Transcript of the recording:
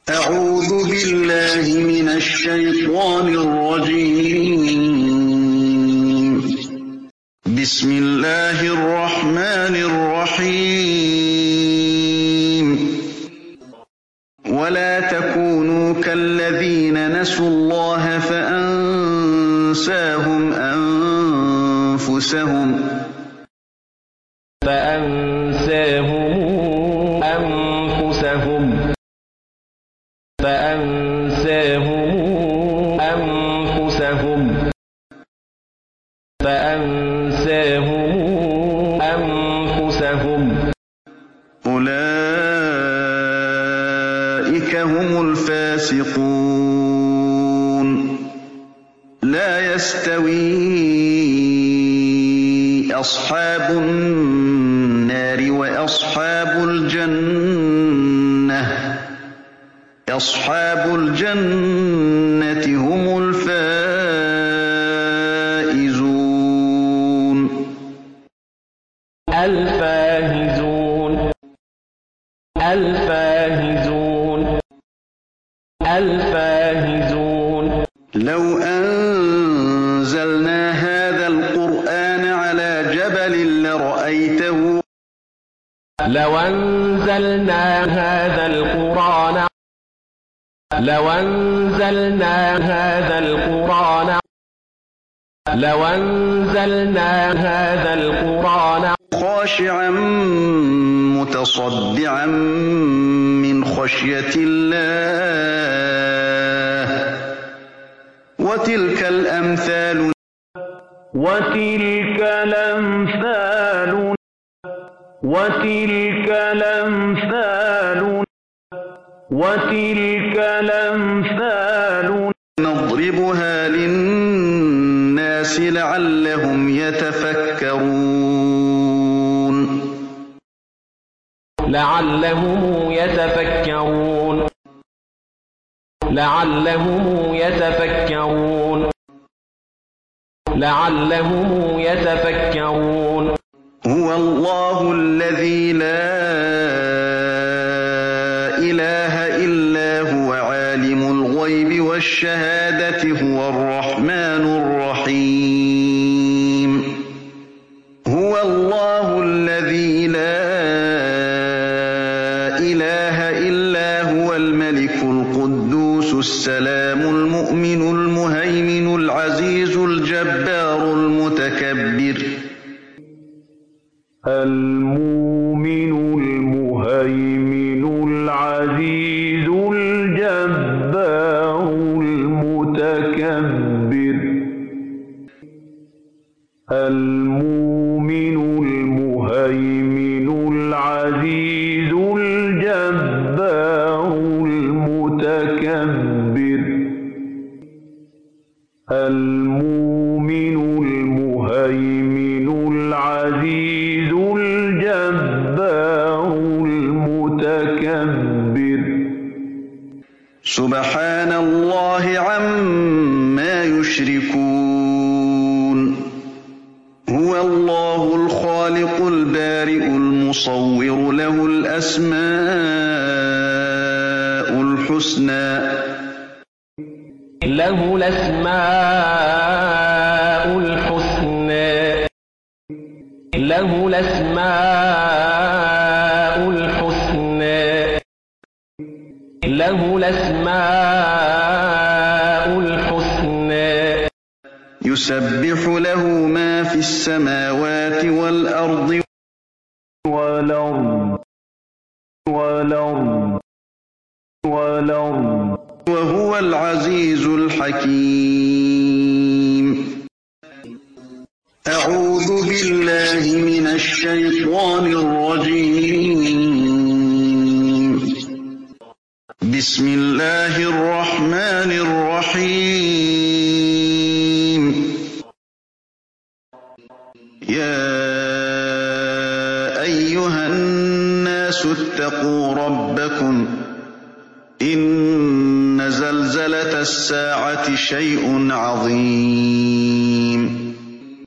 أعوذ بالله من الشيطان الرجيم. بسم الله الرحمن الرحيم. ولا تكونوا كالذين نسوا الله فأنساهم أنفسهم أولئك هم الفاسقون. لا يستوي أصحاب النار وأصحاب الجنة. أصحاب الجنة هم الفائزون. لو أنزلنا هذا القرآن على جبل لو أنزلنا هذا القرآن خاشعا متصدعا من خشية الله. وتلك الأمثال نضربها للناس لعلهم يتفكرون. هو الله الذي لا إله إلا هو عالم الغيب والشهادة هو الرحمن الرحيم. هو الله الذي لا إله إلا هو الملك القدوس السلام المؤمن المهيمن العزيز الجبار المتكبر. المؤمن المهيمن العزيز الجبار المتكبر. المؤمن المهيمن العزيز الجبار المتكبر. المؤمن المهيمن العزيز الجبار المتكبر. سبحان الله عما يشركون. هو الله الخالق البارئ المصور له الأسماء الحسنى. يسبح له ما في السماوات والأرض وهو العزيز الحكيم. أعوذ بالله من الشيطان الرجيم. بسم الله الرحمن الرحيم. يا أيها الناس اتقوا ربكم. إن زلزلة الساعة شيء عظيم.